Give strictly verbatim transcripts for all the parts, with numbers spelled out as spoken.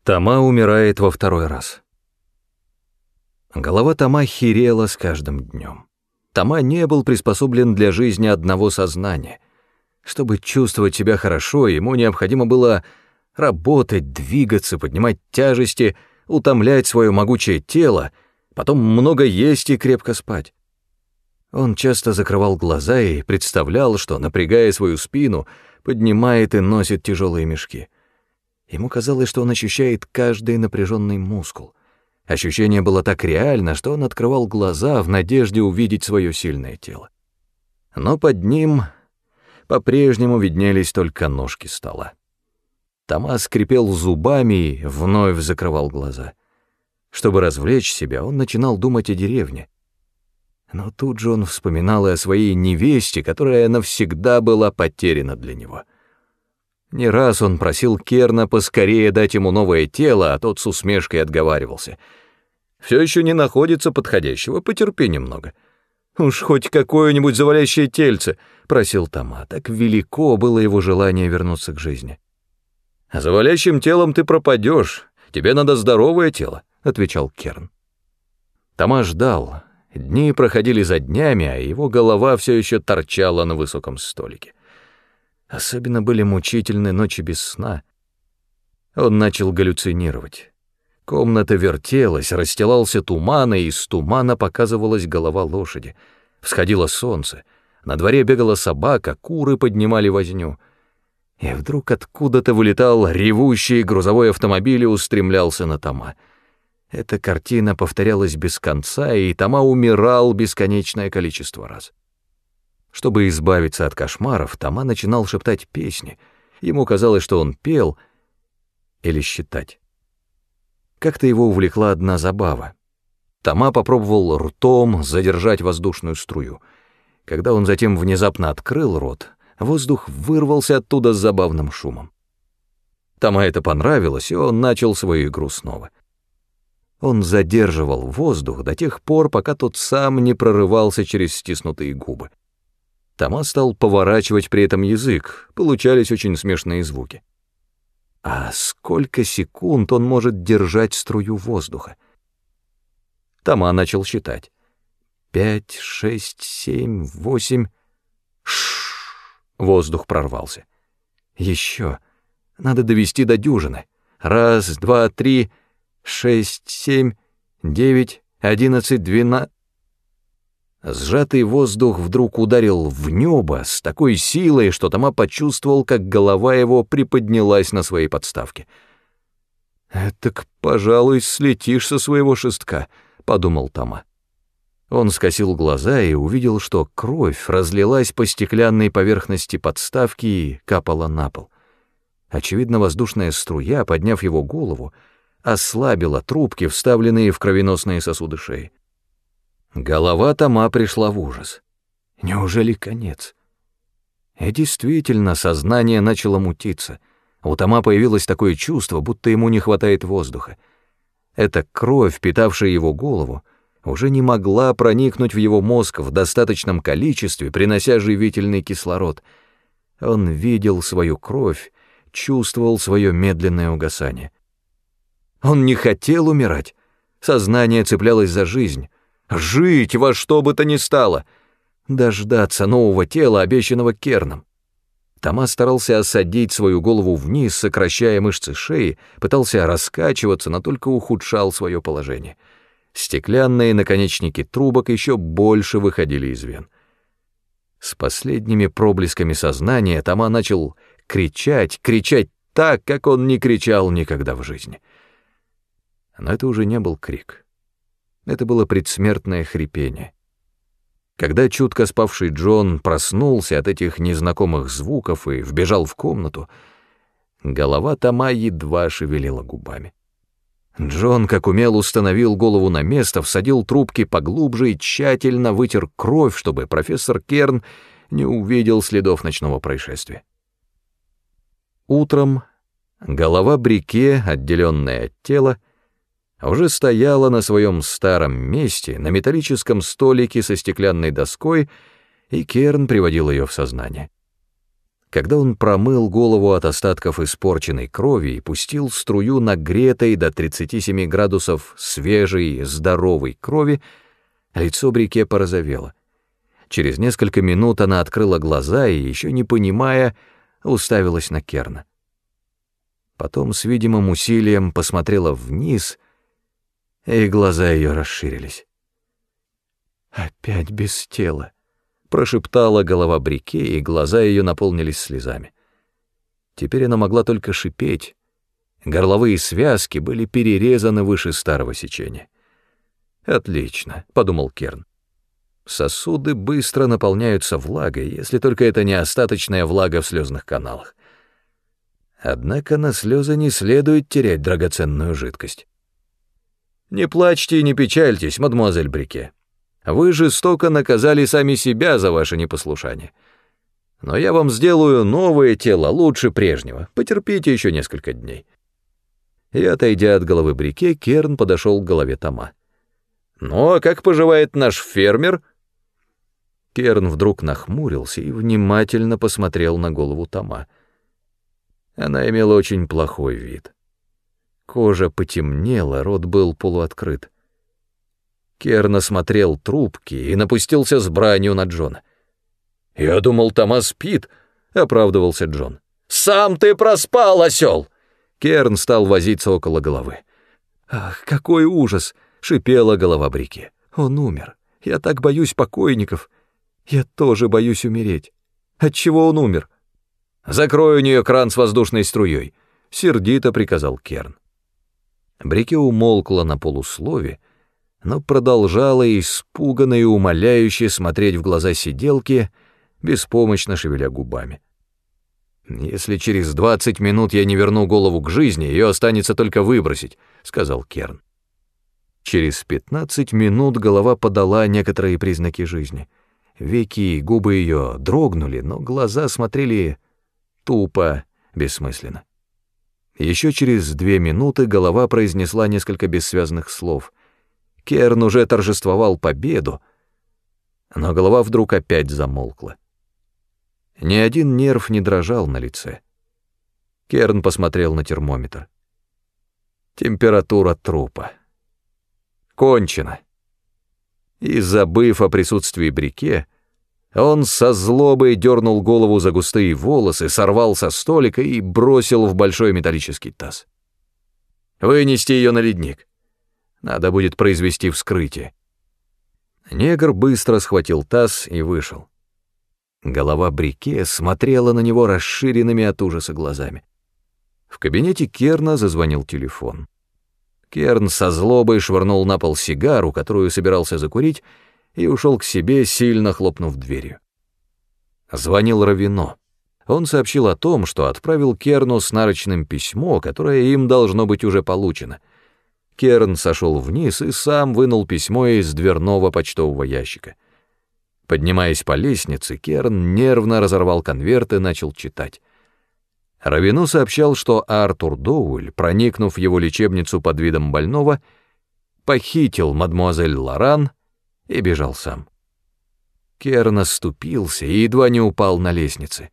Тома умирает во второй раз. Голова Тома херела с каждым днем. Тома не был приспособлен для жизни одного сознания. Чтобы чувствовать себя хорошо, ему необходимо было работать, двигаться, поднимать тяжести, утомлять свое могучее тело, потом много есть и крепко спать. Он часто закрывал глаза и представлял, что, напрягая свою спину, поднимает и носит тяжелые мешки. Ему казалось, что он ощущает каждый напряженный мускул. Ощущение было так реально, что он открывал глаза в надежде увидеть свое сильное тело. Но под ним по-прежнему виднелись только ножки стола. Тома скрипел зубами и вновь закрывал глаза. Чтобы развлечь себя, он начинал думать о деревне. Но тут же он вспоминал и о своей невесте, которая навсегда была потеряна для него. Не раз он просил Керна поскорее дать ему новое тело, а тот с усмешкой отговаривался. «Все еще не находится подходящего, потерпи немного». «Уж хоть какое-нибудь завалящее тельце», — просил Тома. Так велико было его желание вернуться к жизни. «Завалящим телом ты пропадешь, тебе надо здоровое тело», — отвечал Керн. Тома ждал. Дни проходили за днями, а его голова все еще торчала на высоком столике. Особенно были мучительны ночи без сна. Он начал галлюцинировать. Комната вертелась, расстилался туман, и из тумана показывалась голова лошади. Всходило солнце, на дворе бегала собака, куры поднимали возню. И вдруг откуда-то вылетал ревущий грузовой автомобиль и устремлялся на Тома. Эта картина повторялась без конца, и Тома умирал бесконечное количество раз. Чтобы избавиться от кошмаров, Тома начинал шептать песни. Ему казалось, что он пел или считать. Как-то его увлекла одна забава. Тома попробовал ртом задержать воздушную струю. Когда он затем внезапно открыл рот, воздух вырвался оттуда с забавным шумом. Тома это понравилось, и он начал свою игру снова. Он задерживал воздух до тех пор, пока тот сам не прорывался через стиснутые губы. Тома стал поворачивать при этом язык, получались очень смешные звуки. А сколько секунд он может держать струю воздуха? Тома начал считать. Пять, шесть, семь, восемь... Шш! Воздух прорвался. Еще. Надо довести до дюжины. Раз, два, три, шесть, семь, девять, одиннадцать, двенадцать... Сжатый воздух вдруг ударил в небо с такой силой, что Тома почувствовал, как голова его приподнялась на своей подставке. «Этак, пожалуй, слетишь со своего шестка», — подумал Тома. Он скосил глаза и увидел, что кровь разлилась по стеклянной поверхности подставки и капала на пол. Очевидно, воздушная струя, подняв его голову, ослабила трубки, вставленные в кровеносные сосуды шеи. Голова Тома пришла в ужас. Неужели конец? И действительно, сознание начало мутиться. У Тома появилось такое чувство, будто ему не хватает воздуха. Эта кровь, питавшая его голову, уже не могла проникнуть в его мозг в достаточном количестве, принося живительный кислород. Он видел свою кровь, чувствовал свое медленное угасание. Он не хотел умирать. Сознание цеплялось за жизнь. Жить во что бы то ни стало, дождаться нового тела, обещанного Керном. Тома старался осадить свою голову вниз, сокращая мышцы шеи, пытался раскачиваться, но только ухудшал свое положение. Стеклянные наконечники трубок еще больше выходили из вен. С последними проблесками сознания Тома начал кричать, кричать так, как он не кричал никогда в жизни. Но это уже не был крик. Это было предсмертное хрипение. Когда чутко спавший Джон проснулся от этих незнакомых звуков и вбежал в комнату, голова Тома едва шевелила губами. Джон, как умел, установил голову на место, всадил трубки поглубже и тщательно вытер кровь, чтобы профессор Керн не увидел следов ночного происшествия. Утром голова Брике, отделенная от тела, уже стояла на своем старом месте, на металлическом столике со стеклянной доской, и Керн приводил ее в сознание. Когда он промыл голову от остатков испорченной крови и пустил струю нагретой до тридцати семи градусов свежей, здоровой крови, лицо Брике порозовело. Через несколько минут она открыла глаза и, еще не понимая, уставилась на Керна. Потом с видимым усилием посмотрела вниз, и глаза ее расширились. «Опять без тела», — прошептала голова Брике, и глаза ее наполнились слезами. Теперь она могла только шипеть. Горловые связки были перерезаны выше старого сечения. «Отлично», — подумал Керн. «Сосуды быстро наполняются влагой, если только это не остаточная влага в слезных каналах. Однако на слезы не следует терять драгоценную жидкость. Не плачьте и не печальтесь, мадемуазель Брике. Вы жестоко наказали сами себя за ваше непослушание. Но я вам сделаю новое тело, лучше прежнего. Потерпите еще несколько дней». И, отойдя от головы Брике, Керн подошел к голове Тома. «Ну, а как поживает наш фермер?» Керн вдруг нахмурился и внимательно посмотрел на голову Тома. Она имела очень плохой вид. Кожа потемнела, рот был полуоткрыт. Керн осмотрел трубки и напустился с бранью на Джона. «Я думал, Тома спит», — оправдывался Джон. «Сам ты проспал, осел!» Керн стал возиться около головы. «Ах, какой ужас!» — шипела голова Брике. «Он умер. Я так боюсь покойников. Я тоже боюсь умереть. Отчего он умер?» «Закрой у нее кран с воздушной струей», — сердито приказал Керн. Брике умолкла на полуслове, но продолжала испуганно и умоляюще смотреть в глаза сиделки, беспомощно шевеля губами. «Если через двадцать минут я не верну голову к жизни, ее останется только выбросить», — сказал Керн. Через пятнадцать минут голова подала некоторые признаки жизни. Веки и губы ее дрогнули, но глаза смотрели тупо, бессмысленно. Еще через две минуты голова произнесла несколько бессвязных слов. Керн уже торжествовал победу, но голова вдруг опять замолкла. Ни один нерв не дрожал на лице. Керн посмотрел на термометр. Температура трупа. Кончено. И, забыв о присутствии Брике, он со злобой дернул голову за густые волосы, сорвал со столика и бросил в большой металлический таз. «Вынести ее на ледник. Надо будет произвести вскрытие». Негр быстро схватил таз и вышел. Голова Брике смотрела на него расширенными от ужаса глазами. В кабинете Керна зазвонил телефон. Керн со злобой швырнул на пол сигару, которую собирался закурить, и ушел к себе, сильно хлопнув дверью. Звонил Равино. Он сообщил о том, что отправил Керну с нарочным письмо, которое им должно быть уже получено. Керн сошел вниз и сам вынул письмо из дверного почтового ящика. Поднимаясь по лестнице, Керн нервно разорвал конверт и начал читать. Равино сообщал, что Артур Доуэль, проникнув в его лечебницу под видом больного, похитил мадемуазель Лоран и бежал сам. Керн оступился и едва не упал на лестнице.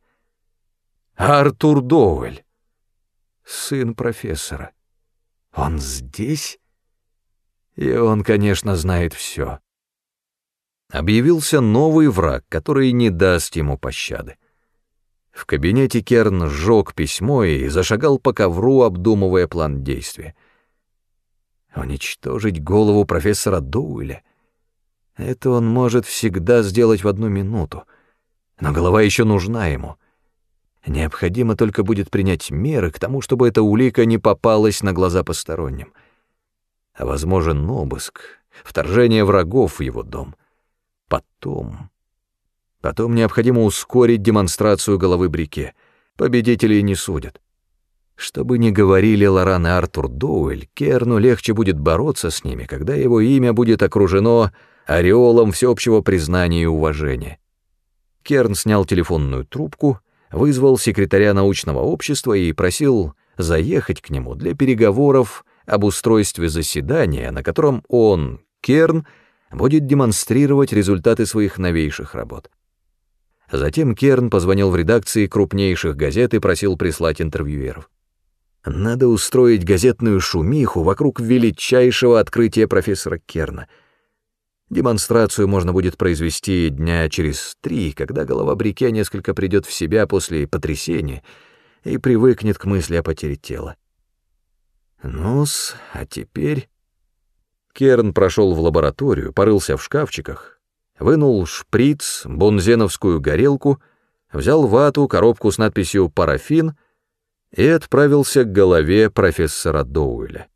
Артур Доуэль, сын профессора. Он здесь? И он, конечно, знает все. Объявился новый враг, который не даст ему пощады. В кабинете Керн сжег письмо и зашагал по ковру, обдумывая план действия. Уничтожить голову профессора Доуэля — это он может всегда сделать в одну минуту, но голова еще нужна ему. Необходимо только будет принять меры к тому, чтобы эта улика не попалась на глаза посторонним. А возможен обыск, вторжение врагов в его дом. Потом... Потом необходимо ускорить демонстрацию головы Брике. Победителей не судят. Что бы ни говорили Лоран и Артур Доуэль, Керну легче будет бороться с ними, когда его имя будет окружено ореолом всеобщего признания и уважения. Керн снял телефонную трубку, вызвал секретаря научного общества и просил заехать к нему для переговоров об устройстве заседания, на котором он, Керн, будет демонстрировать результаты своих новейших работ. Затем Керн позвонил в редакции крупнейших газет и просил прислать интервьюеров. Надо устроить газетную шумиху вокруг величайшего открытия профессора Керна. Демонстрацию можно будет произвести дня через три, когда голова Брике несколько придет в себя после потрясения и привыкнет к мысли о потере тела. Ну-с, а теперь... Керн прошел в лабораторию, порылся в шкафчиках, вынул шприц, бонзеновскую горелку, взял вату, коробку с надписью «Парафин» и отправился к голове профессора Доуэля.